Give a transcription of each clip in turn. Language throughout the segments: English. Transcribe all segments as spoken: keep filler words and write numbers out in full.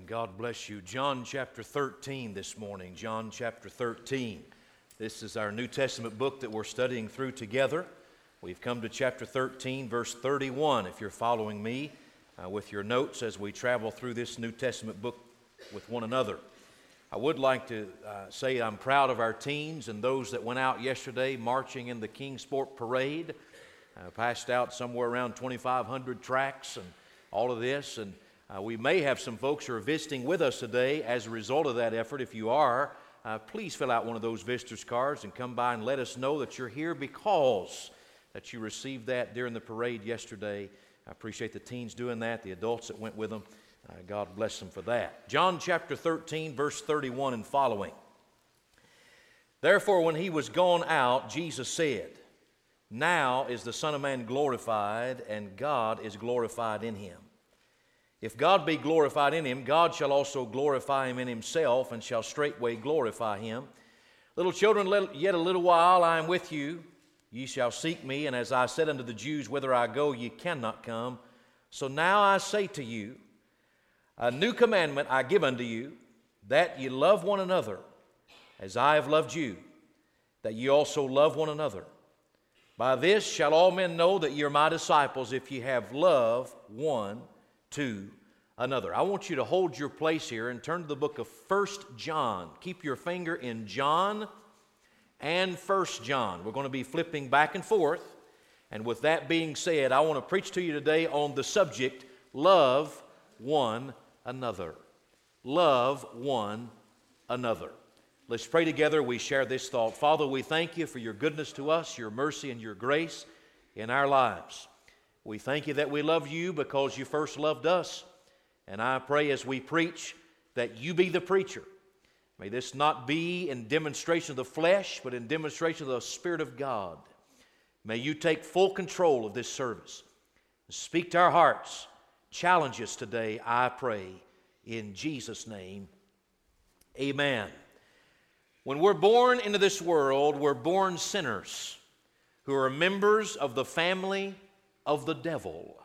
God bless you. John chapter thirteen this morning. John chapter thirteen. This is our New Testament book that we're studying through together. We've come to chapter thirteen, verse thirty-one. If you're following me uh, with your notes as we travel through this New Testament book with one another. I would like to uh, say I'm proud of our teens and those that went out yesterday marching in the Kingsport Parade. Uh, passed out somewhere around twenty-five hundred tracts and all of this. And uh, we may have some folks who are visiting with us today as a result of that effort. If you are, uh, please fill out one of those visitors cards and come by and let us know that you're here because that you received that during the parade yesterday. I appreciate the teens doing that, the adults that went with them. Uh, God bless them for that. John chapter thirteen, verse thirty-one and following. Therefore, when he was gone out, Jesus said, "Now is the Son of Man glorified, and God is glorified in him. If God be glorified in him, God shall also glorify him in himself, and shall straightway glorify him. Little children, yet a little while I am with you. Ye shall seek me, and as I said unto the Jews, whither I go, ye cannot come. So now I say to you, a new commandment I give unto you, that ye love one another, as I have loved you, that ye also love one another. By this shall all men know that ye are my disciples, if ye have love one to another." I want you to hold your place here and turn to the book of First John. Keep your finger in John and First John. We're going to be flipping back and forth. And with that being said, I want to preach to you today on the subject, love one another. Love one another. Let's pray together. We share this thought. Father, we thank you for your goodness to us, your mercy and your grace in our lives. We thank you that we love you because you first loved us. And I pray as we preach that you be the preacher. May this not be in demonstration of the flesh, but in demonstration of the Spirit of God. May you take full control of this service. Speak to our hearts. Challenge us today, I pray, in Jesus' name. Amen. When we're born into this world, we're born sinners who are members of the family of the devil.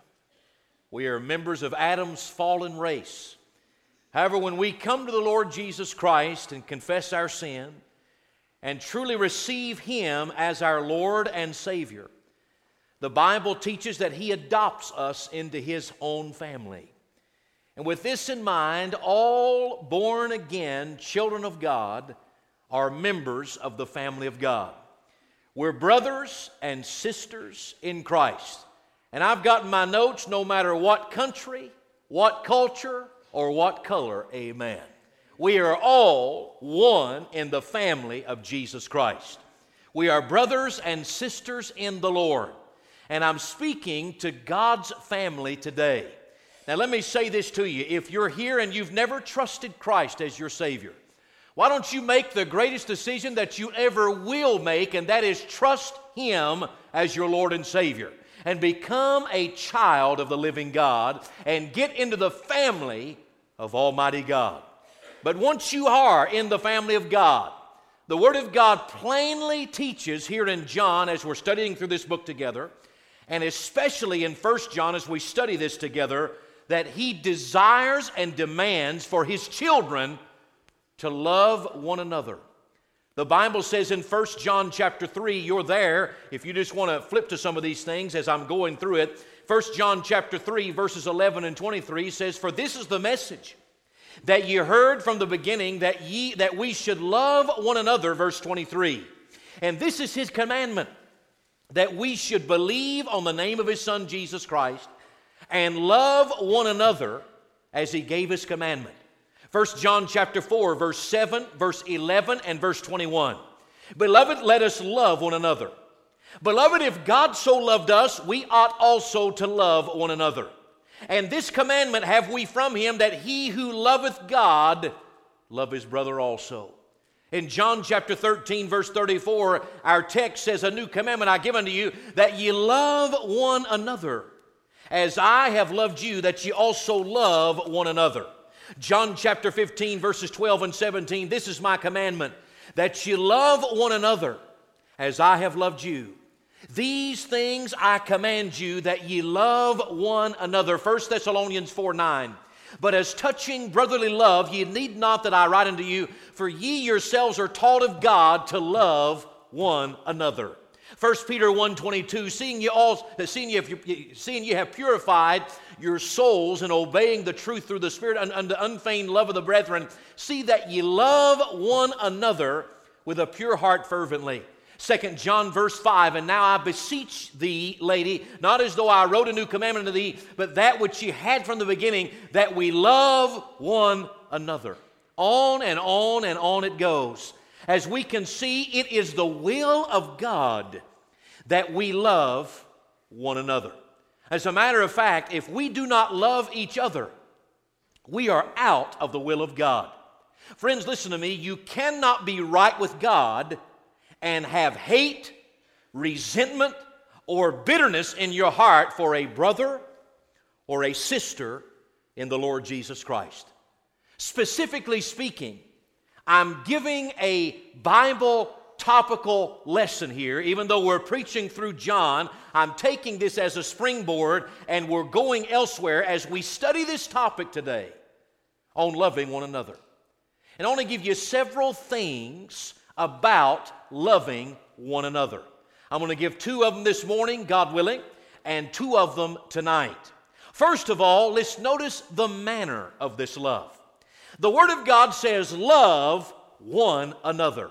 We are members of Adam's fallen race. However, when we come to the Lord Jesus Christ and confess our sin and truly receive Him as our Lord and Savior, the Bible teaches that He adopts us into His own family. And with this in mind, all born-again children of God are members of the family of God. We're brothers and sisters in Christ. And I've got in my notes, no matter what country, what culture, or what color, amen. We are all one in the family of Jesus Christ. We are brothers and sisters in the Lord. And I'm speaking to God's family today. Now let me say this to you. If you're here and you've never trusted Christ as your Savior, why don't you make the greatest decision that you ever will make, and that is trust Him as your Lord and Savior, and become a child of the living God and get into the family of Almighty God. But once you are in the family of God, the Word of God plainly teaches here in John as we're studying through this book together, and especially in First John as we study this together, that He desires and demands for His children to love one another. The Bible says in First John chapter three, you're there, if you just want to flip to some of these things as I'm going through it. First John chapter three, verses eleven and twenty-three says, "For this is the message that ye heard from the beginning, that ye that we should love one another," verse twenty-three. "And this is His commandment, that we should believe on the name of His Son Jesus Christ, and love one another as He gave His commandment." First John chapter four, verse seven, verse eleven, and verse twenty-one. "Beloved, let us love one another. Beloved, if God so loved us, we ought also to love one another. And this commandment have we from Him, that he who loveth God love his brother also." In John chapter thirteen, verse thirty-four, our text says, "A new commandment I give unto you, that ye love one another, as I have loved you, that ye also love one another." John chapter fifteen, verses twelve and seventeen, "This is my commandment, that ye love one another, as I have loved you. These things I command you, that ye love one another." First Thessalonians four nine, But as touching brotherly love, ye need not that I write unto you, for ye yourselves are taught of God to love one another. First Peter one twenty-two, seeing ye all, seeing ye, have, seeing ye have purified your souls in obeying the truth through the Spirit unto unfeigned love of the brethren, see that ye love one another with a pure heart fervently. Second John verse five, and now I beseech thee, lady, not as though I wrote a new commandment unto thee, but that which ye had from the beginning, that we love one another. On and on and on it goes. As we can see, it is the will of God that we love one another. As a matter of fact, if we do not love each other, we are out of the will of God. Friends, listen to me. You cannot be right with God and have hate, resentment, or bitterness in your heart for a brother or a sister in the Lord Jesus Christ. Specifically speaking, I'm giving a Bible topical lesson here. Even though we're preaching through John, I'm taking this as a springboard and we're going elsewhere as we study this topic today on loving one another. And I want to give you several things about loving one another. I'm going to give two of them this morning, God willing, and two of them tonight. First of all, let's notice the manner of this love. The Word of God says, love one another.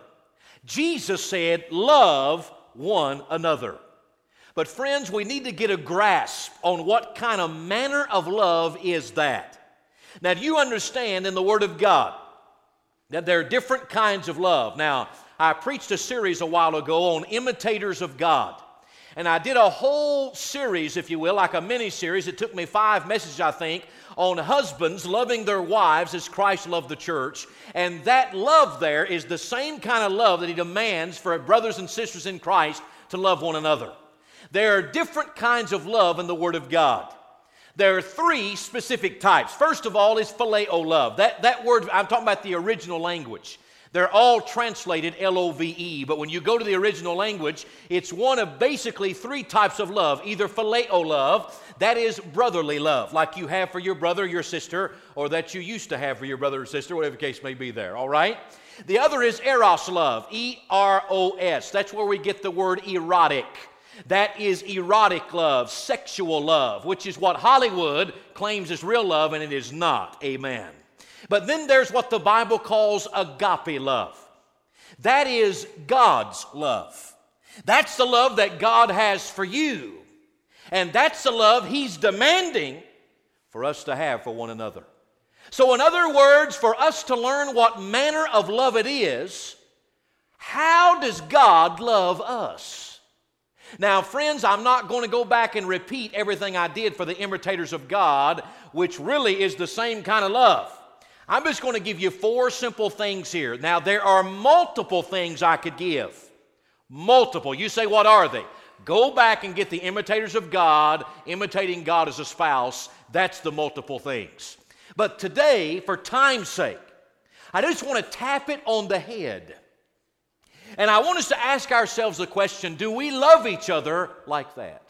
Jesus said, love one another. But friends, we need to get a grasp on what kind of manner of love is that. Now, do you understand in the Word of God that there are different kinds of love? Now, I preached a series a while ago on imitators of God. And I did a whole series, if you will, like a mini-series. It took me five messages, I think, on husbands loving their wives as Christ loved the church. And that love there is the same kind of love that He demands for brothers and sisters in Christ to love one another. There are different kinds of love in the Word of God. There are three specific types. First of all is phileo love. That, that word, I'm talking about the original language. They're all translated L O V E, but when you go to the original language, it's one of basically three types of love. Either phileo love, that is brotherly love, like you have for your brother or your sister, or that you used to have for your brother or sister, whatever the case may be there, all right? The other is eros love, E R O S. That's where we get the word erotic. That is erotic love, sexual love, which is what Hollywood claims is real love, and it is not. Amen. But then there's what the Bible calls agape love. That is God's love. That's the love that God has for you. And that's the love He's demanding for us to have for one another. So in other words, for us to learn what manner of love it is, how does God love us? Now, friends, I'm not going to go back and repeat everything I did for the imitators of God, which really is the same kind of love. I'm just going to give you four simple things here. Now, there are multiple things I could give. Multiple. You say, what are they? Go back and get the imitators of God, imitating God as a spouse. That's the multiple things. But today, for time's sake, I just want to tap it on the head. And I want us to ask ourselves the question, do we love each other like that?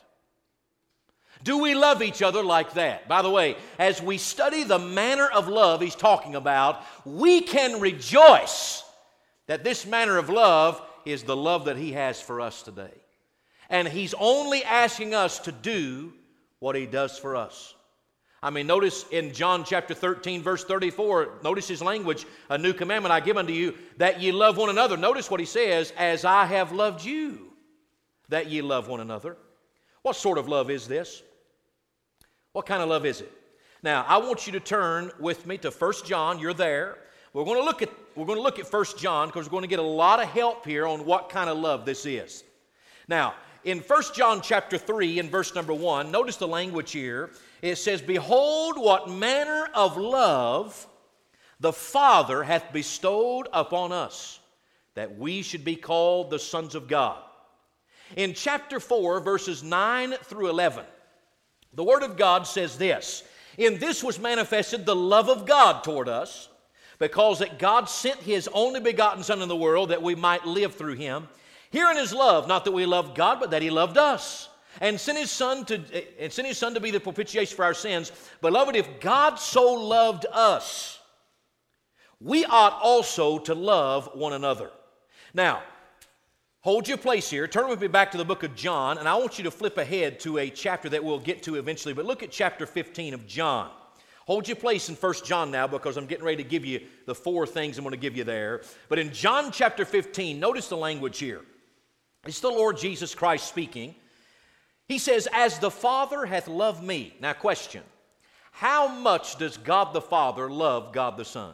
Do we love each other like that? By the way, as we study the manner of love He's talking about, we can rejoice that this manner of love is the love that He has for us today. And He's only asking us to do what He does for us. I mean, notice in John chapter thirteen, verse thirty-four, notice His language, a new commandment I give unto you, that ye love one another. Notice what He says, as I have loved you, that ye love one another. What sort of love is this? What kind of love is it? Now, I want you to turn with me to First John. You're there. We're going to look at, we're going to look at First John because we're going to get a lot of help here on what kind of love this is. Now, in First John chapter three and verse number one, notice the language here. It says, behold what manner of love the Father hath bestowed upon us, that we should be called the sons of God. In chapter four, verses nine through eleven, the Word of God says this, in this was manifested the love of God toward us, because that God sent His only begotten Son in the world that we might live through Him. Herein is love, not that we loved God, but that He loved us, and sent His Son to and sent His Son to be the propitiation for our sins. Beloved, if God so loved us, we ought also to love one another. Now, hold your place here. Turn with me back to the book of John, and I want you to flip ahead to a chapter that we'll get to eventually. But look at chapter fifteen of John. Hold your place in First John now, because I'm getting ready to give you the four things I'm going to give you there. But in John chapter fifteen, notice the language here. It's the Lord Jesus Christ speaking. He says, as the Father hath loved me. Now question, how much does God the Father love God the Son?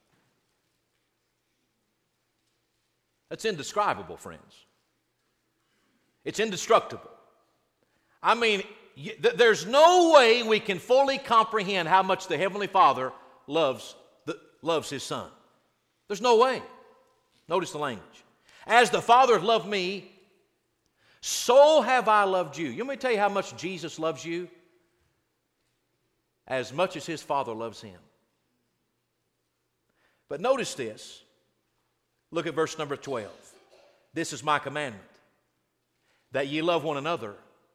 That's indescribable, friends. It's indestructible. I mean, there's no way we can fully comprehend how much the Heavenly Father loves, the, loves His Son. There's no way. Notice the language. As the Father hath loved me, so have I loved you. You want me to tell you how much Jesus loves you? As much as His Father loves Him. But notice this. Look at verse number twelve. This is my commandment, that ye love one another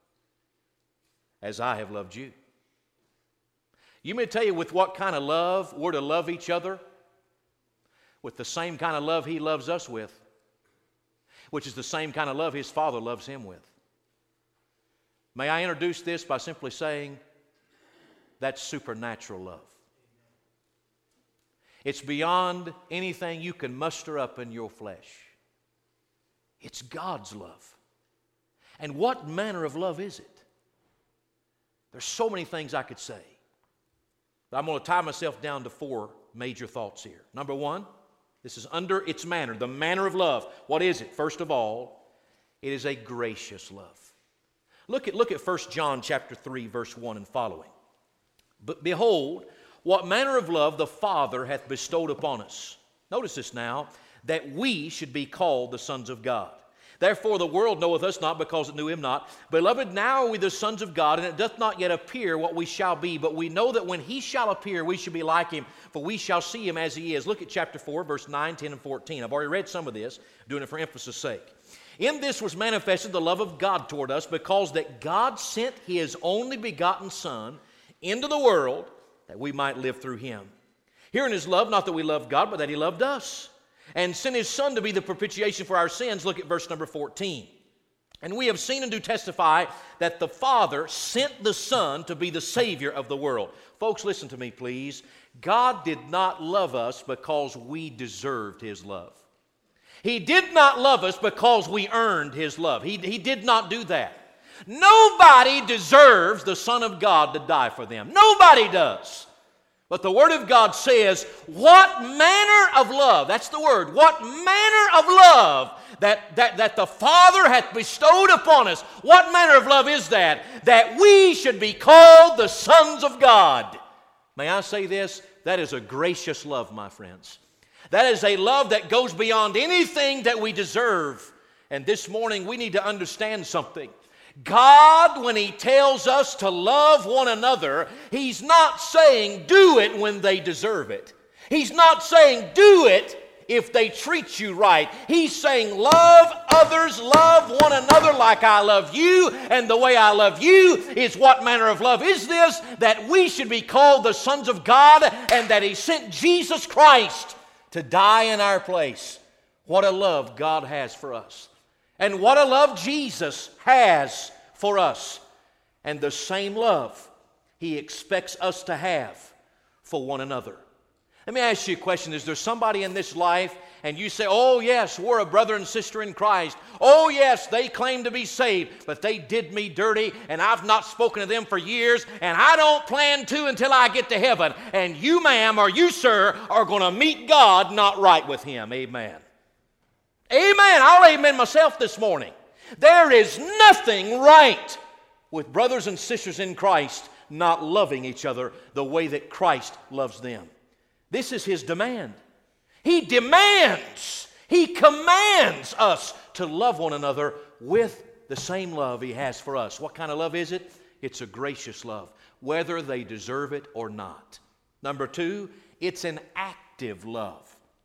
as I have loved you. You may tell you with what kind of love we're to love each other? With the same kind of love He loves us with, which is the same kind of love His Father loves Him with. May I introduce this by simply saying that's supernatural love. It's beyond anything you can muster up in your flesh. It's God's love. And what manner of love is it? There's so many things I could say. But I'm going to tie myself down to four major thoughts here. Number one, this is under its manner, the manner of love. What is it? First of all, it is a gracious love. Look at, look at First John chapter three, verse one and following. But behold, what manner of love the Father hath bestowed upon us. Notice this now, that we should be called the sons of God. Therefore the world knoweth us not, because it knew Him not. Beloved, now are we the sons of God, and it doth not yet appear what we shall be. But we know that when He shall appear, we shall be like Him, for we shall see Him as He is. Look at chapter four, verse nine, ten, and fourteen. I've already read some of this, doing it for emphasis' sake. In this was manifested the love of God toward us, because that God sent His only begotten Son into the world, that we might live through Him. Herein is love, not that we loved God, but that He loved us, and sent His Son to be the propitiation for our sins. Look at verse number fourteen. And we have seen and do testify that the Father sent the Son to be the Savior of the world. Folks, listen to me, please. God did not love us because we deserved His love. He did not love us because we earned His love. He, he did not do that. Nobody deserves the Son of God to die for them. Nobody does. But the Word of God says, what manner of love, that's the word, what manner of love that, that, that the Father hath bestowed upon us. What manner of love is that? That we should be called the sons of God. May I say this? That is a gracious love, my friends. That is a love that goes beyond anything that we deserve. And this morning we need to understand something. God, when He tells us to love one another, He's not saying do it when they deserve it. He's not saying do it if they treat you right. He's saying love others, love one another like I love you, and the way I love you is what manner of love is this? That we should be called the sons of God, and that He sent Jesus Christ to die in our place. What a love God has for us. And what a love Jesus has for us. And the same love He expects us to have for one another. Let me ask you a question. Is there somebody in this life and you say, oh yes, we're a brother and sister in Christ. Oh yes, they claim to be saved, but they did me dirty and I've not spoken to them for years and I don't plan to until I get to heaven. And you ma'am or you sir are going to meet God not right with Him. Amen. Amen. I'll amen myself this morning. There is nothing right with brothers and sisters in Christ not loving each other the way that Christ loves them. This is His demand. He demands, He commands us to love one another with the same love He has for us. What kind of love is it? It's a gracious love, whether they deserve it or not. Number two, it's an active love.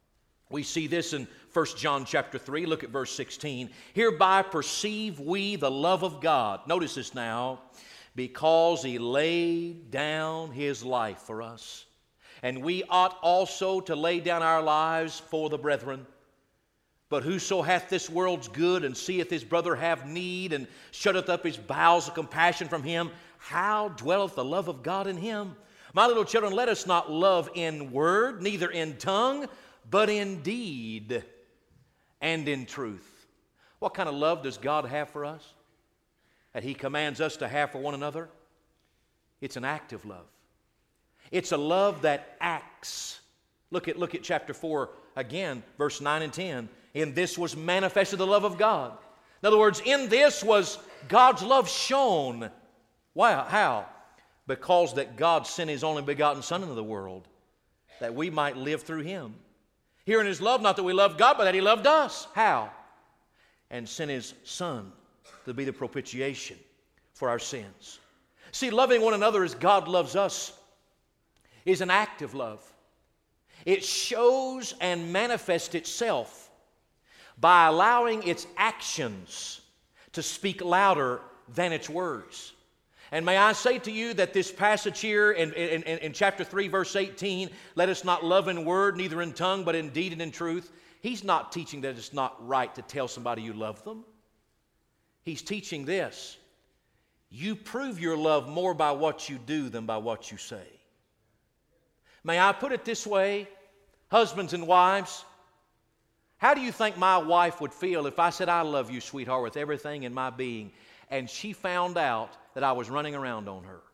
We see this in First John chapter three. Look at verse sixteen. Hereby perceive we the love of God. Notice this now. Because He laid down His life for us. And we ought also to lay down our lives for the brethren. But whoso hath this world's good and seeth his brother have need and shutteth up his bowels of compassion from him, how dwelleth the love of God in him? My little children, let us not love in word, neither in tongue, but in deed and in truth. What kind of love does God have for us? That He commands us to have for one another? It's an active love. It's a love that acts. Look at, look at chapter four again, verse nine and ten. In this was manifested the love of God. In other words, in this was God's love shown. Why? How? Because that God sent His only begotten Son into the world, that we might live through Him. Here in His love, not that we loved God, but that He loved us. How? And sent His Son to be the propitiation for our sins. See, loving one another as God loves us is an active love. It shows and manifests itself by allowing its actions to speak louder than its words. And may I say to you that this passage here in, in, in, in chapter three, verse eighteen, let us not love in word, neither in tongue, but in deed and in truth. He's not teaching that it's not right to tell somebody you love them. He's teaching this. You prove your love more by what you do than by what you say. May I put it this way, husbands and wives, how do you think my wife would feel if I said, I love you, sweetheart, with everything in my being, and she found out that I was running around on her?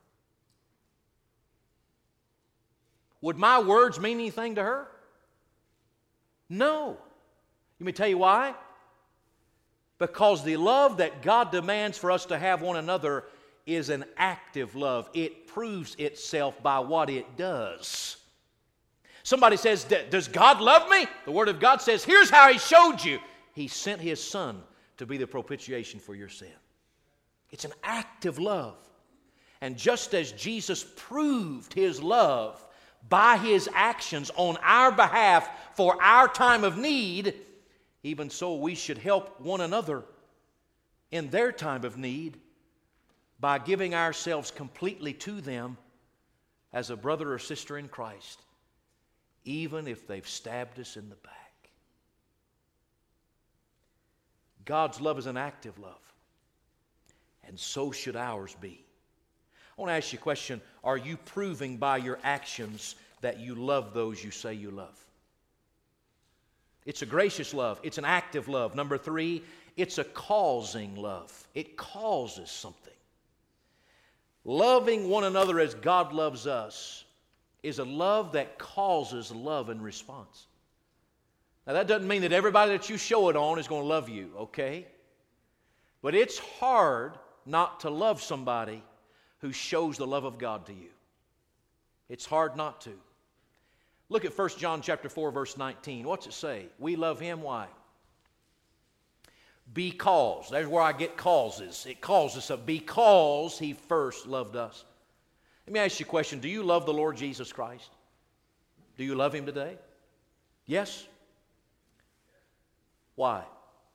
Would my words mean anything to her? No. Let me tell you why. Because the love that God demands for us to have one another is an active love. It proves itself by what it does. Somebody says, does God love me? The Word of God says, here's how He showed you. He sent His Son to be the propitiation for your sin. It's an active love. And just as Jesus proved His love by His actions on our behalf for our time of need, even so we should help one another in their time of need by giving ourselves completely to them as a brother or sister in Christ, even if they've stabbed us in the back. God's love is an active love, and so should ours be. I want to ask you a question. Are you proving by your actions that you love those you say you love? It's a gracious love. It's an active love. Number three, it's a causing love. It causes something. Loving one another as God loves us is a love that causes love in response. Now, that doesn't mean that everybody that you show it on is going to love you, okay? But it's hard not to love somebody who shows the love of God to you. It's hard not to. Look at First John chapter four, verse nineteen. What's it say? We love Him, why? Because. There's where I get causes. It calls us up because He first loved us. Let me ask you a question. Do you love the Lord Jesus Christ? Do you love Him today? Yes? Why?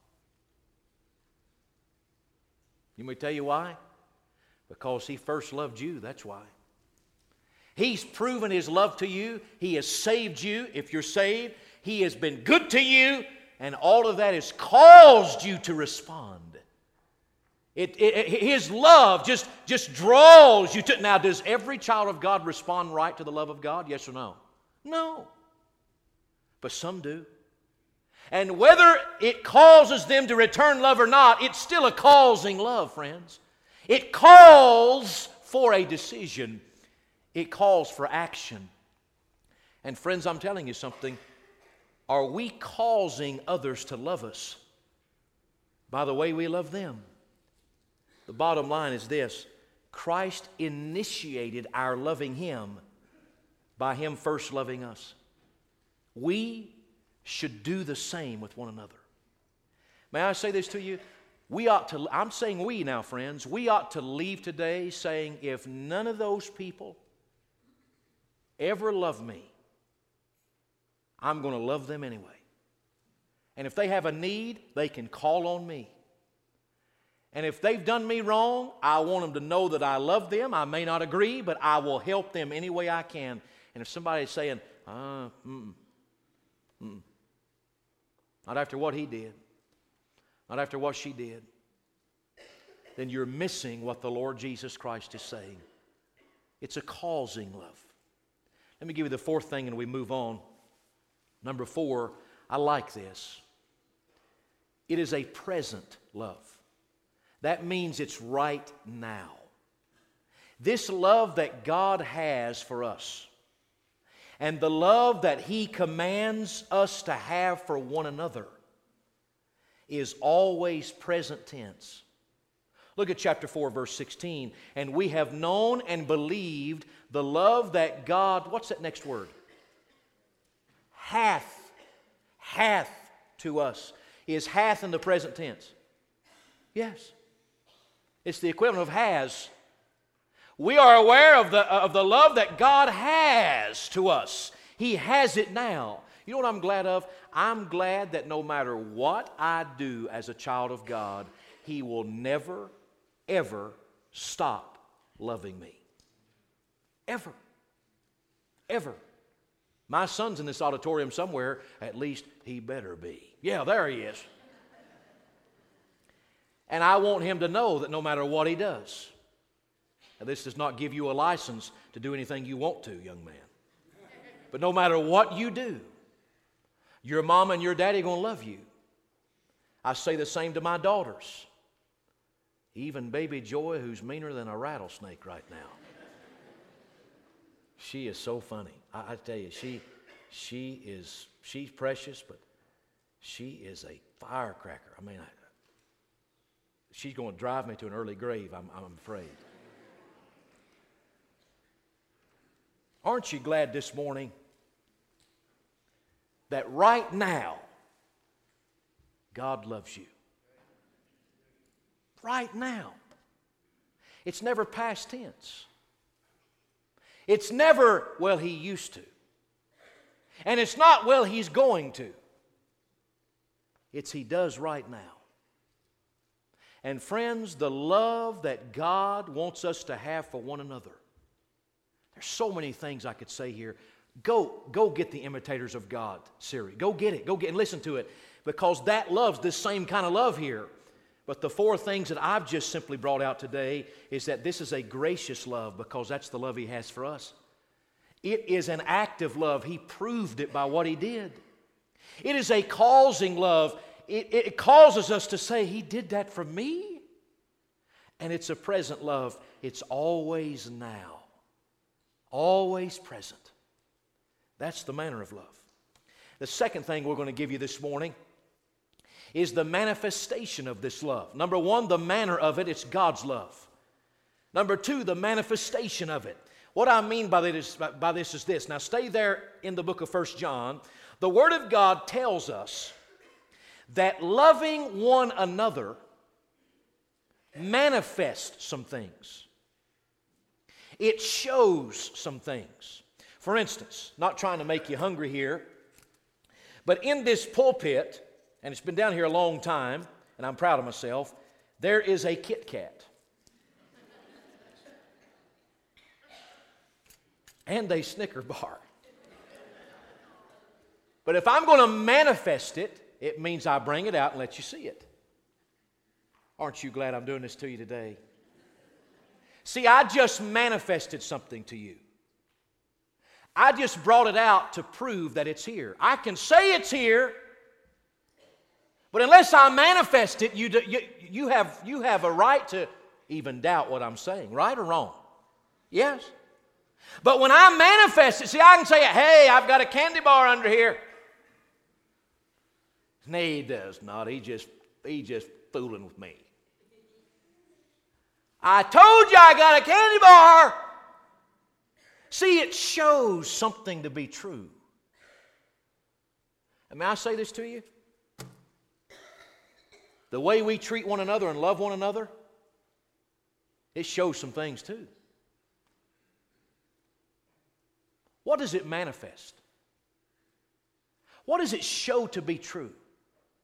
Let me tell you why. Because He first loved you, that's why. He's proven His love to you. He has saved you if you're saved. He has been good to you, and all of that has caused you to respond. It, it, his love just, just draws you to... Now, does every child of God respond right to the love of God? Yes or no? No. But some do. And whether it causes them to return love or not, it's still a causing love, friends. It calls for a decision. It calls for action. And friends, I'm telling you something. Are we causing others to love us by the way we love them? The bottom line is this. Christ initiated our loving Him by Him first loving us. We should do the same with one another. May I say this to you? We ought to, I'm saying we now, friends, we ought to leave today saying, if none of those people ever love me, I'm going to love them anyway. And if they have a need, they can call on me. And if they've done me wrong, I want them to know that I love them. I may not agree, but I will help them any way I can. And if somebody's saying, uh, mm, mm, not after what he did, not after what she did, then you're missing what the Lord Jesus Christ is saying. It's a causing love. Let me give you the fourth thing and we move on. Number four, I like this. It is a present love. That means it's right now. This love that God has for us and the love that He commands us to have for one another is always present tense. Look at chapter four, verse sixteen. And we have known and believed the love that God, what's that next word? Hath. Hath to us. Is hath in the present tense? Yes. It's the equivalent of has. We are aware of the, of the love that God has to us. He has it now. You know what I'm glad of? I'm glad that no matter what I do as a child of God, He will never, ever stop loving me. Ever. Ever. My son's in this auditorium somewhere. At least he better be. Yeah, there he is. And I want him to know that no matter what he does, now this does not give you a license to do anything you want to, young man. But no matter what you do, your mom and your daddy are going to love you. I say the same to my daughters. Even baby Joy, who's meaner than a rattlesnake right now. She is so funny. I, I tell you, she, she is, she's precious, but she is a firecracker. I mean, I, she's going to drive me to an early grave, I'm, I'm afraid. Aren't you glad this morning that right now God loves you? Right now. It's never past tense. It's never, well, He used to. And it's not, well, He's going to. It's He does right now. And friends, the love that God wants us to have for one another. There's so many things I could say here. Go, go get the Imitators of God series. Go get it. Go get and listen to it. Because that love's this same kind of love here. But the four things that I've just simply brought out today is that this is a gracious love because that's the love He has for us. It is an active love. He proved it by what He did. It is a causing love. It, it causes us to say, He did that for me. And it's a present love. It's always now. Always present. That's the manner of love. The second thing we're going to give you this morning is the manifestation of this love. Number one, the manner of it, it's God's love. Number two, the manifestation of it. What I mean by this, by this is this. Now stay there in the book of First John. The Word of God tells us that loving one another manifests some things. It shows some things. For instance, not trying to make you hungry here, but in this pulpit, and it's been down here a long time, and I'm proud of myself, there is a Kit Kat. And a Snicker bar. But if I'm going to manifest it, it means I bring it out and let you see it. Aren't you glad I'm doing this to you today? See, I just manifested something to you. I just brought it out to prove that it's here. I can say it's here, but unless I manifest it, you, do, you, you, have, you have a right to even doubt what I'm saying, right or wrong? Yes? But when I manifest it, see, I can say, hey, I've got a candy bar under here. No, he does not. He just, he just fooling with me. I told you I got a candy bar. See, it shows something to be true. And may I say this to you? The way we treat one another and love one another, it shows some things too. What does it manifest? What does it show to be true?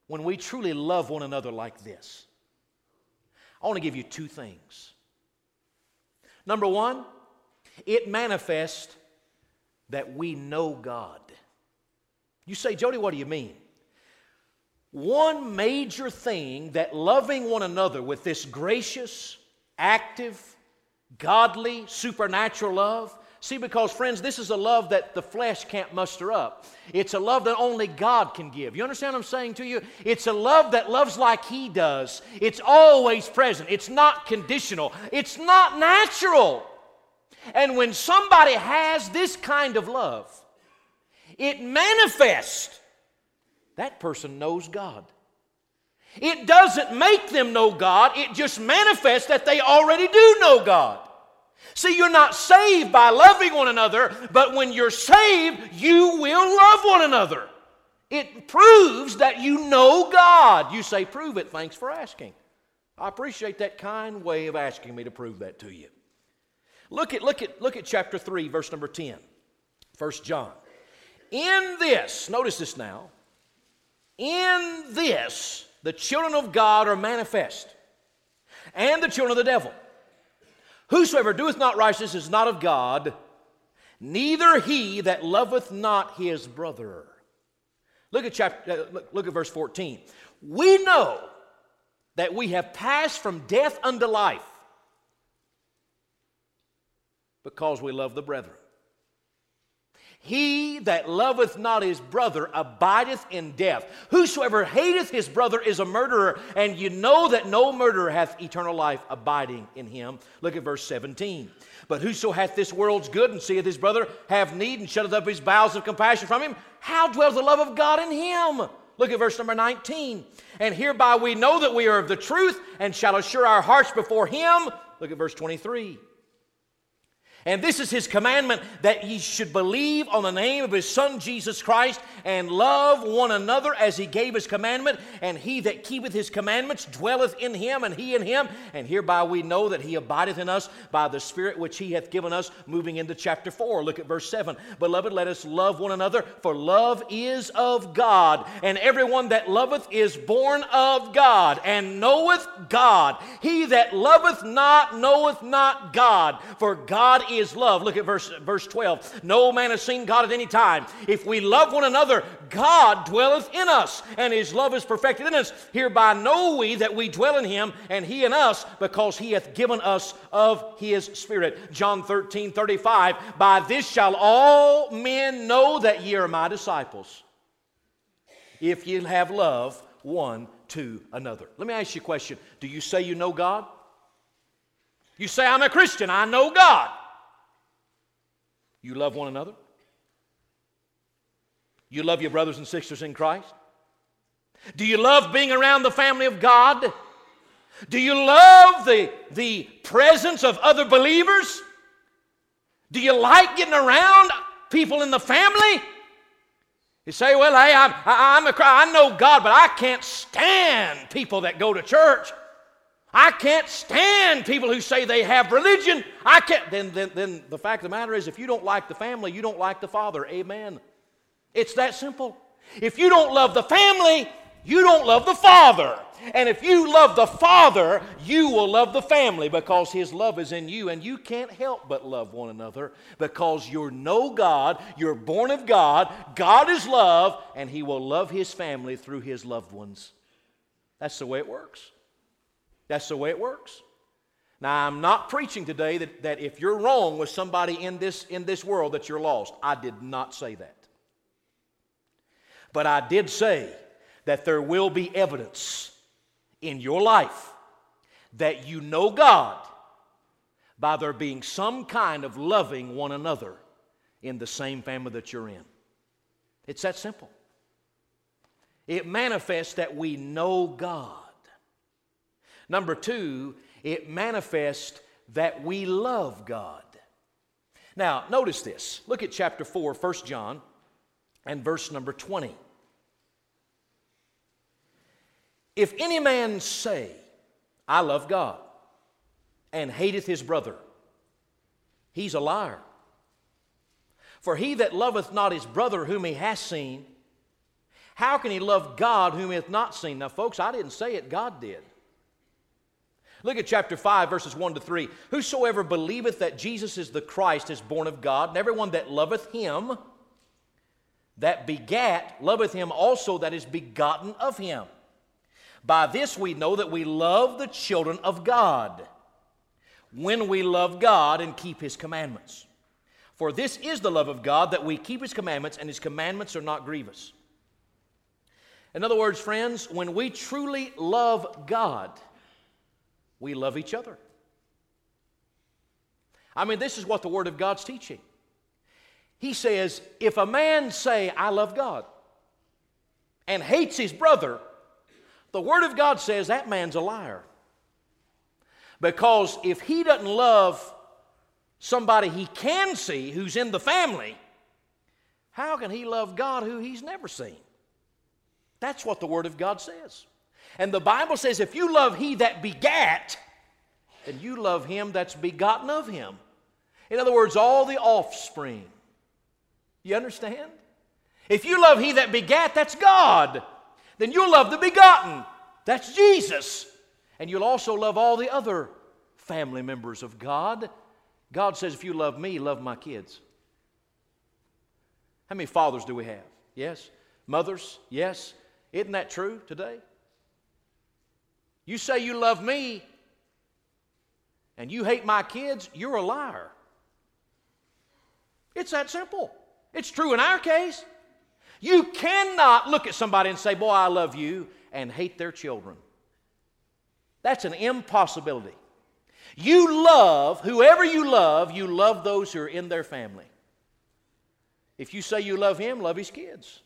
when we truly love one another like this? I want to give you two things. Number one, it manifests that we know God. You say, Jody, what do you mean? One major thing that loving one another with this gracious, active, godly, supernatural love. See, because friends, this is a love that the flesh can't muster up. It's a love that only God can give. You understand what I'm saying to you? It's a love that loves like He does. It's always present. It's not conditional. It's not natural. And when somebody has this kind of love, it manifests. That person knows God. It doesn't make them know God. It just manifests that they already do know God. See, you're not saved by loving one another, but when you're saved, you will love one another. It proves that you know God. You say, prove it. Thanks for asking. I appreciate that kind way of asking me to prove that to you. Look at, look at, look at chapter three, verse number ten. First John. In this, notice this now. In this, the children of God are manifest, and the children of the devil. Whosoever doeth not righteousness is not of God, neither he that loveth not his brother. Look at chapter. Uh, look, look at verse fourteen. We know that we have passed from death unto life, because we love the brethren. He that loveth not his brother abideth in death. Whosoever hateth his brother is a murderer, and you know that no murderer hath eternal life abiding in him. Look at verse seventeen. But whoso hath this world's good, and seeth his brother have need, and shutteth up his bowels of compassion from him, how dwells the love of God in him? Look at verse number nineteen. And hereby we know that we are of the truth, and shall assure our hearts before him. Look at verse twenty-three. And this is his commandment, that ye should believe on the name of his Son Jesus Christ, and love one another as he gave his commandment. And he that keepeth his commandments dwelleth in him, and he in him. And hereby we know that he abideth in us by the Spirit which he hath given us. Moving into chapter four, look at verse seven. Beloved, let us love one another, for love is of God. And everyone that loveth is born of God, and knoweth God. He that loveth not knoweth not God, for God is is love. Look at verse, verse twelve. No man has seen God at any time. If we love one another, God dwelleth in us, and his love is perfected in us. Hereby know we that we dwell in him, and he in us, because he hath given us of his Spirit. John thirteen thirty-five. By this shall all men know that ye are my disciples, if ye have love one to another. Let me ask you a question. Do you say you know God? You say, I'm a Christian, I know God. You love one another? You love your brothers and sisters in Christ? Do you love being around the family of God? Do you love the, the presence of other believers? Do you like getting around people in the family? You say, well, hey, I'm, I, I'm a, I know God, but I can't stand people that go to church. I can't stand people who say they have religion. I can't. Then, then, then the fact of the matter is, if you don't like the family, you don't like the Father. Amen. It's that simple. If you don't love the family, you don't love the Father. And if you love the Father, you will love the family, because his love is in you. And you can't help but love one another, because you know God, you're born of God, God is love, and he will love his family through his loved ones. That's the way it works. That's the way it works. Now, I'm not preaching today that, that if you're wrong with somebody in this, in this world that you're lost. I did not say that. But I did say that there will be evidence in your life that you know God by there being some kind of loving one another in the same family that you're in. It's that simple. It manifests that we know God. Number two, it manifests that we love God. Now, notice this. Look at chapter four, First John, and verse number twenty. If any man say, I love God, and hateth his brother, he's a liar. For he that loveth not his brother whom he hath seen, How can he love God whom he hath not seen? Now, folks, I didn't say it, God did. Look at chapter five, verses one to three. Whosoever believeth that Jesus is the Christ is born of God, and everyone that loveth him, that begat, loveth him also that is begotten of him. By this we know that we love the children of God, when we love God and keep his commandments. For this is the love of God, that we keep his commandments, and his commandments are not grievous. In other words, friends, when we truly love God, we love each other. I mean, this is what the Word of God's teaching. He says, if a man say, I love God, and hates his brother, the Word of God says that man's a liar. Because if he doesn't love somebody he can see who's in the family, how can he love God who he's never seen? That's what the Word of God says. And the Bible says if you love he that begat, then you love him that's begotten of him. In other words, all the offspring. You understand? If you love he that begat, that's God. Then you'll love the begotten. That's Jesus. And you'll also love all the other family members of God. God says, if you love me, love my kids. How many fathers do we have? Yes. Mothers? Yes. Isn't that true today? You say you love me and you hate my kids, you're a liar. It's that simple. It's true in our case. You cannot look at somebody and say, boy, I love you, and hate their children. That's an impossibility. You love, whoever you love, you love those who are in their family. If you say you love him, love his kids.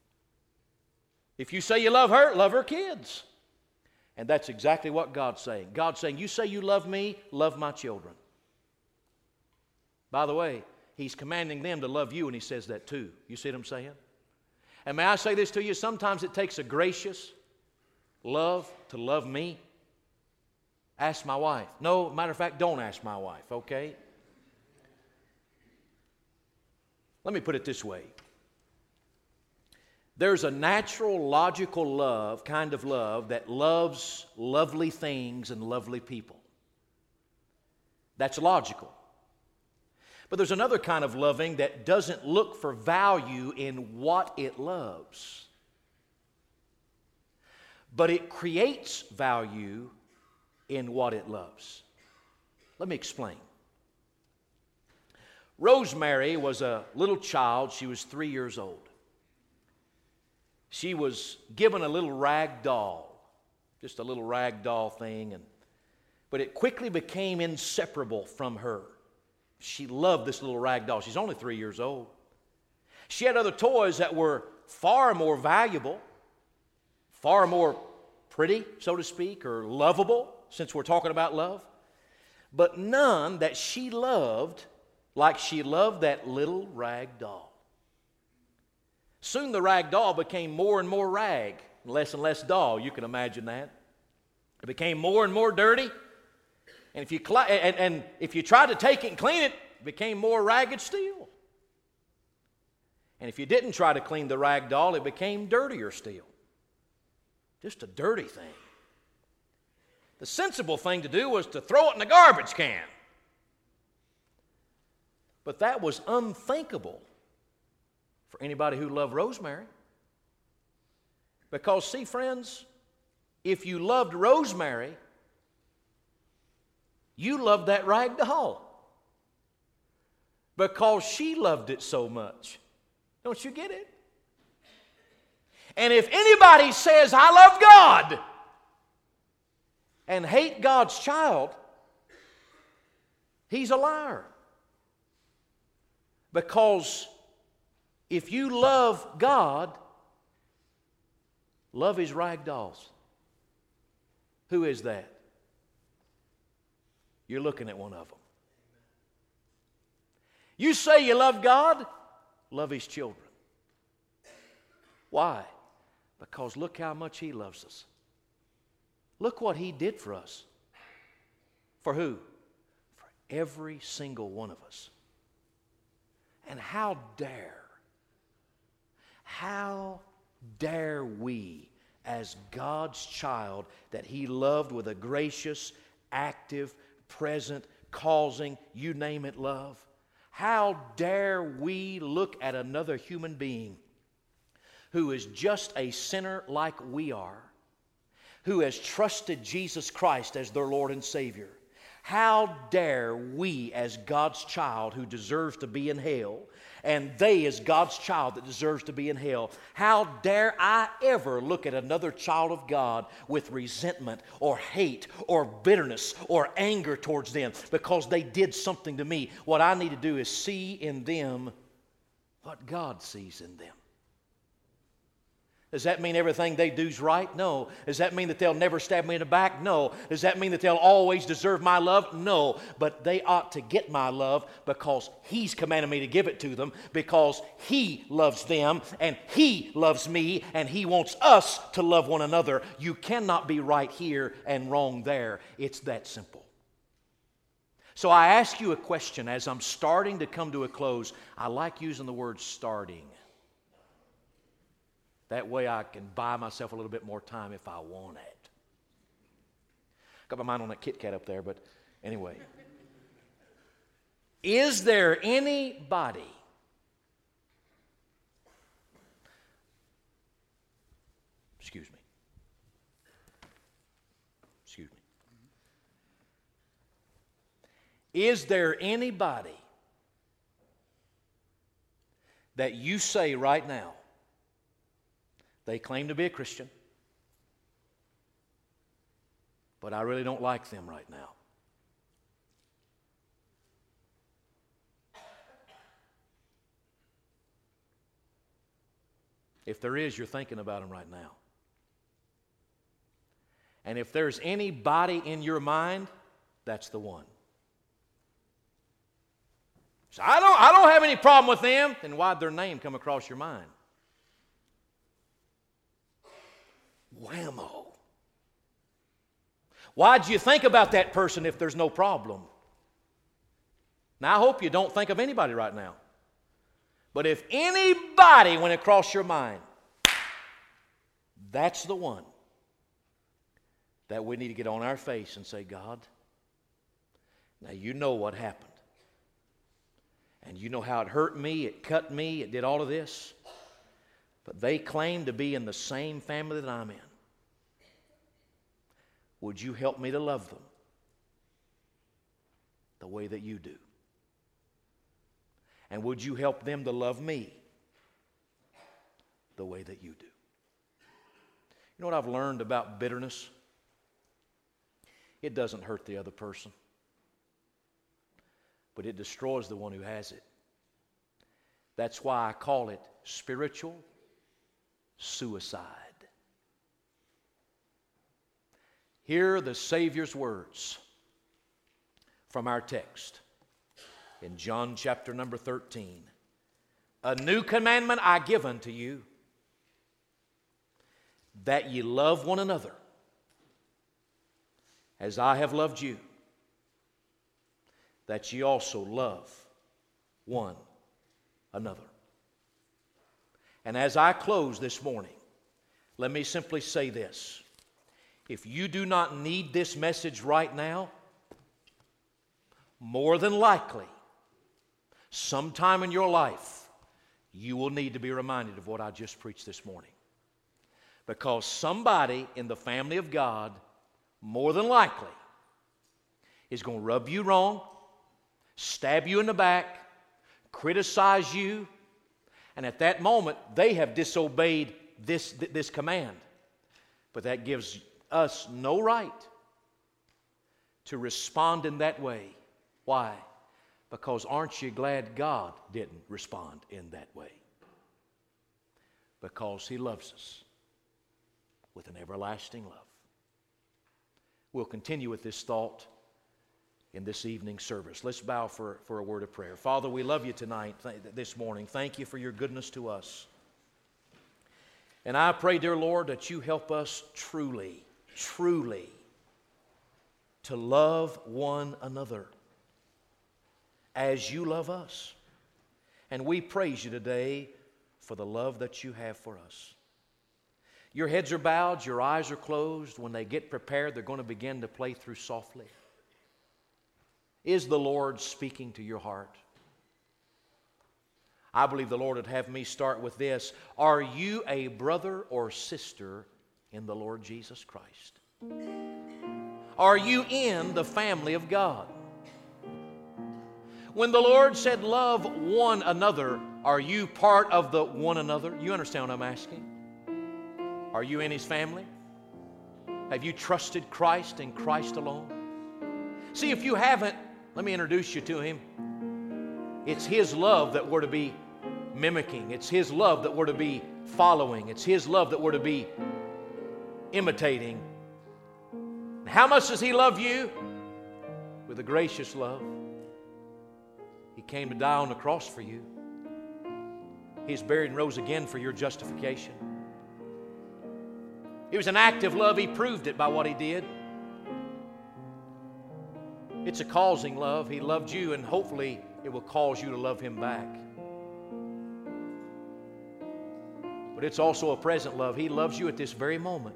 If you say you love her, love her kids. And that's exactly what God's saying. God's saying, you say you love me, love my children. By the way, he's commanding them to love you, and he says that too. You see what I'm saying? And may I say this to you, sometimes it takes a gracious love to love me. Ask my wife. No, matter of fact, don't ask my wife, okay? Let me put it this way. There's a natural, logical love, kind of love, that loves lovely things and lovely people. That's logical. But there's another kind of loving that doesn't look for value in what it loves. But it creates value in what it loves. Let me explain. Rosemary was a little child. She was three years old. She was given a little rag doll, just a little rag doll thing, and, but it quickly became inseparable from her. She loved this little rag doll. She's only three years old. She had other toys that were far more valuable, far more pretty, so to speak, or lovable, since we're talking about love, but none that she loved like she loved that little rag doll. Soon the rag doll became more and more rag, less and less doll. You can imagine that. It became more and more dirty. And if you cl- and, and if you tried to take it and clean it, it became more ragged still. And if you didn't try to clean the rag doll, it became dirtier still. Just a dirty thing. The sensible thing to do was to throw it in the garbage can. But that was unthinkable for anybody who loved Rosemary. Because, see, friends, if you loved Rosemary, you loved that rag doll. Because she loved it so much. Don't you get it? And if anybody says, I love God, and hate God's child, he's a liar. Because if you love God, love his rag dolls. Who is that? You're looking at one of them. You say you love God, love his children. Why? Because look how much he loves us. Look what he did for us. For who? For every single one of us. And how dare, how dare we, as God's child that He loved with a gracious, active, present, causing, you name it, love, how dare we look at another human being who is just a sinner like we are, who has trusted Jesus Christ as their Lord and Savior? How dare we, as God's child who deserves to be in hell, and they as God's child that deserves to be in hell, how dare I ever look at another child of God with resentment or hate or bitterness or anger towards them because they did something to me? What I need to do is see in them what God sees in them. Does that mean everything they do is right? No. Does that mean that they'll never stab me in the back? No. Does that mean that they'll always deserve my love? No. But they ought to get my love because He's commanded me to give it to them, because He loves them and He loves me and He wants us to love one another. You cannot be right here and wrong there. It's that simple. So I ask you a question as I'm starting to come to a close. I like using the word starting. That way I can buy myself a little bit more time if I want it. Got my mind on that Kit Kat up there, but anyway. Is there anybody excuse me. Excuse me. Is there anybody that you say right now, they claim to be a Christian, but I really don't like them right now? If there is, you're thinking about them right now. And if there's anybody in your mind, that's the one. So I don't, I don't have any problem with them. Then why'd their name come across your mind? Whammo. Why'd you think about that person if there's no problem? Now, I hope you don't think of anybody right now. But if anybody went across your mind, that's the one that we need to get on our face and say, God, now you know what happened. And you know how it hurt me, it cut me, it did all of this. But they claim to be in the same family that I'm in. Would you help me to love them the way that you do? And would you help them to love me the way that you do? You know what I've learned about bitterness? It doesn't hurt the other person, but it destroys the one who has it. That's why I call it spiritual suicide. Hear the Savior's words from our text in John chapter number thirteen. A new commandment I give unto you, that ye love one another as I have loved you, that ye also love one another. And as I close this morning, let me simply say this. If you do not need this message right now, more than likely, sometime in your life, you will need to be reminded of what I just preached this morning. Because somebody in the family of God, more than likely, is going to rub you wrong, stab you in the back, criticize you, and at that moment, they have disobeyed this, this command. But that gives us no right to respond in that way. Why? Because aren't you glad God didn't respond in that way? Because He loves us with an everlasting love. We'll continue with this thought in this evening service. Let's bow for, for a word of prayer. Father, we love you tonight, th- this morning. Thank you for your goodness to us. And I pray, dear Lord, that you help us truly, truly to love one another as you love us. And we praise you today for the love that you have for us. Your heads are bowed, your eyes are closed. When they get prepared, they're going to begin to play through softly. Is the Lord speaking to your heart? I believe the Lord would have me start with this. Are you a brother or sister in the Lord Jesus Christ? Are you in the family of God? When the Lord said love one another, are you part of the one another? You understand what I'm asking? Are you in His family? Have you trusted Christ and Christ alone? See, if you haven't, let me introduce you to Him. It's His love that we're to be mimicking. It's His love that we're to be following. It's His love that we're to be imitating. How much does He love you? With a gracious love. He came to die on the cross for you. He's buried and rose again for your justification. It was an act of love. He proved it by what He did. It's a causing love. He loved you, and hopefully it will cause you to love Him back. But it's also a present love. He loves you at this very moment.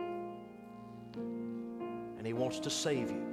And He wants to save you.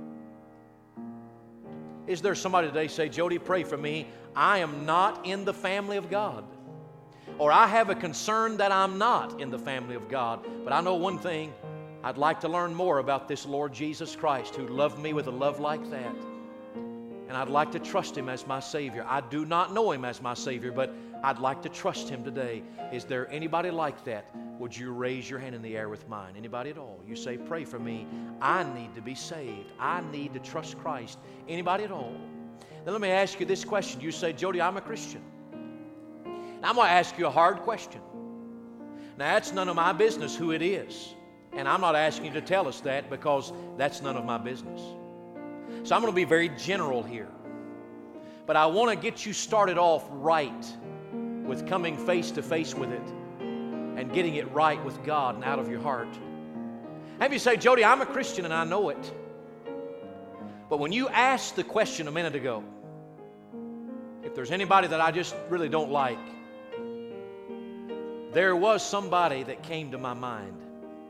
Is there somebody today say, Jody, pray for me. I am not in the family of God. Or I have a concern that I'm not in the family of God. But I know one thing. I'd like to learn more about this Lord Jesus Christ who loved me with a love like that. And I'd like to trust Him as my Savior. I do not know Him as my Savior, but I'd like to trust Him today. Is there anybody like that? Would you raise your hand in the air with mine? Anybody at all? You say, pray for me. I need to be saved. I need to trust Christ. Anybody at all? Then let me ask you this question. You say, Jody, I'm a Christian. Now I'm going to ask you a hard question. Now that's none of my business who it is. And I'm not asking you to tell us that because that's none of my business. So I'm going to be very general here. But I want to get you started off right with coming face to face with it and getting it right with God and out of your heart. Have you say, Jody, I'm a Christian and I know it. But when you asked the question a minute ago, if there's anybody that I just really don't like, there was somebody that came to my mind.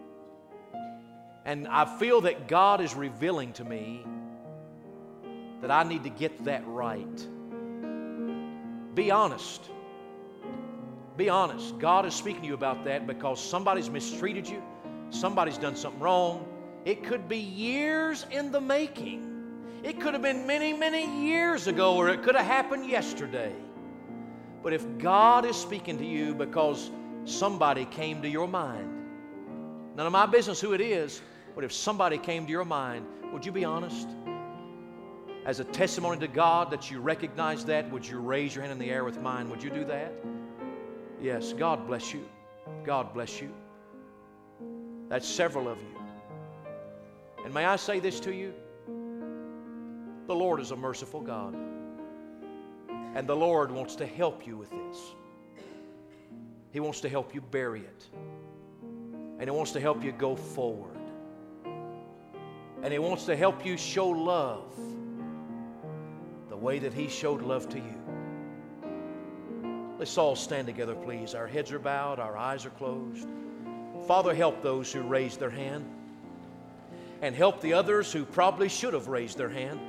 And I feel that God is revealing to me that I need to get that right. Be honest. Be honest. God is speaking to you about that because somebody's mistreated you. Somebody's done something wrong. It could be years in the making. It could have been many, many years ago, or it could have happened yesterday. But if God is speaking to you because somebody came to your mind, none of my business who it is, but if somebody came to your mind, would you be honest? As a testimony to God that you recognize that, would you raise your hand in the air with mine? Would you do that? Yes, God bless you. God bless you. That's several of you. And may I say this to you? The Lord is a merciful God. And the Lord wants to help you with this. He wants to help you bury it. And He wants to help you go forward. And He wants to help you show love the way that He showed love to you. Let's all stand together, please. Our heads are bowed, our eyes are closed. Father, help those who raised their hand. And help the others who probably should have raised their hand.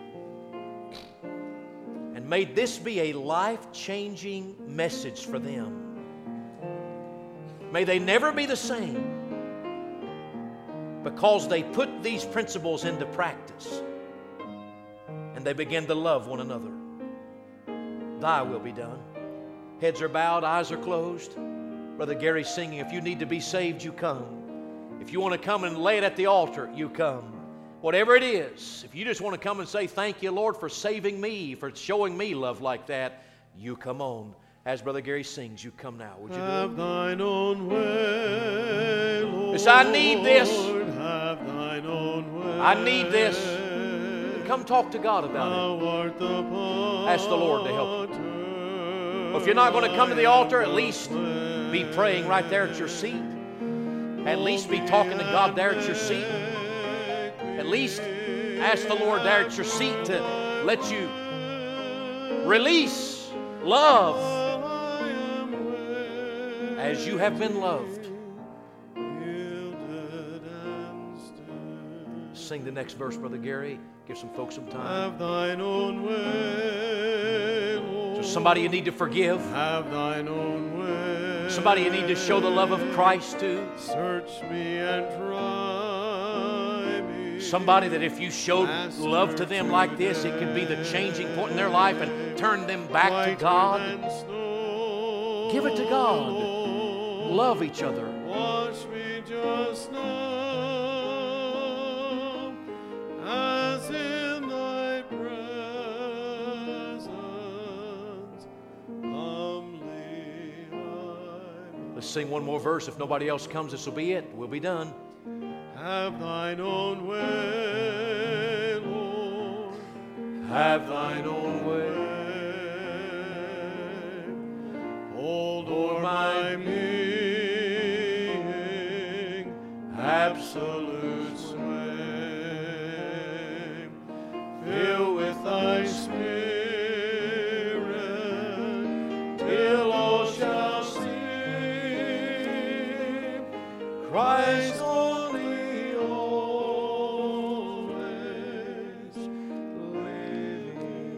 And may this be a life-changing message for them. May they never be the same because they put these principles into practice and they begin to love one another. Thy will be done. Heads are bowed, eyes are closed. Brother Gary's singing. If you need to be saved, you come. If you want to come and lay it at the altar, you come. Whatever it is, if you just want to come and say, thank you, Lord, for saving me, for showing me love like that, you come on. As Brother Gary sings, you come now. Would you have do it? thine own way, Lord. Yes, I need this. Have thine own way. I need this. Come talk to God about it. Ask the Lord to help you. Well, if you're not going to come to the altar, at least be praying right there at your seat. At least be talking to God there at your seat. At least ask the Lord there at your seat to let you release love as you have been loved. sing the next verse, Brother Gary. Give some folks some time. Have thine own way, Lord. So somebody you need to forgive. Have thine own way. Somebody you need to show the love of Christ to. Search me and try me. Somebody that if you showed love to them like this, it could be the changing point in their life and turn them back to God. Give it to God. Love each other. Wash me just now, as in thy presence humbly I. Let's sing one more verse. If nobody else comes, this will be it. We'll be done. Have thine own way, Lord. Have thine own way. Hold o'er my being, absolute sway. Fill with thy spirit, till all shall see Christ only always living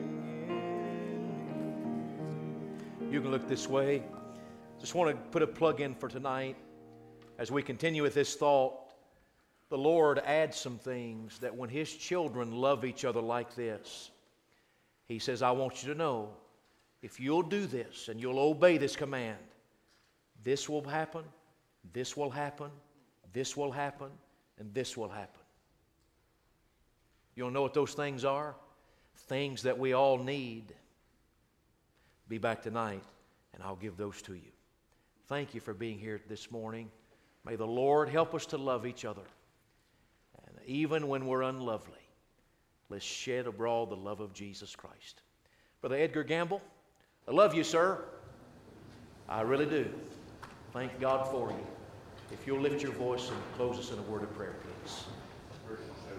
in me. You can look this way. Just want to put a plug in for tonight. As we continue with this thought, the Lord adds some things that when His children love each other like this, He says, I want you to know, if you'll do this and you'll obey this command, this will happen, this will happen, this will happen, and this will happen. You'll know what those things are? Things that we all need. Be back tonight, and I'll give those to you. Thank you for being here this morning. May the Lord help us to love each other. And even when we're unlovely, let's shed abroad the love of Jesus Christ. Brother Edgar Gamble, I love you, sir. I really do. Thank God for you. If you'll lift your voice and close us in a word of prayer, please.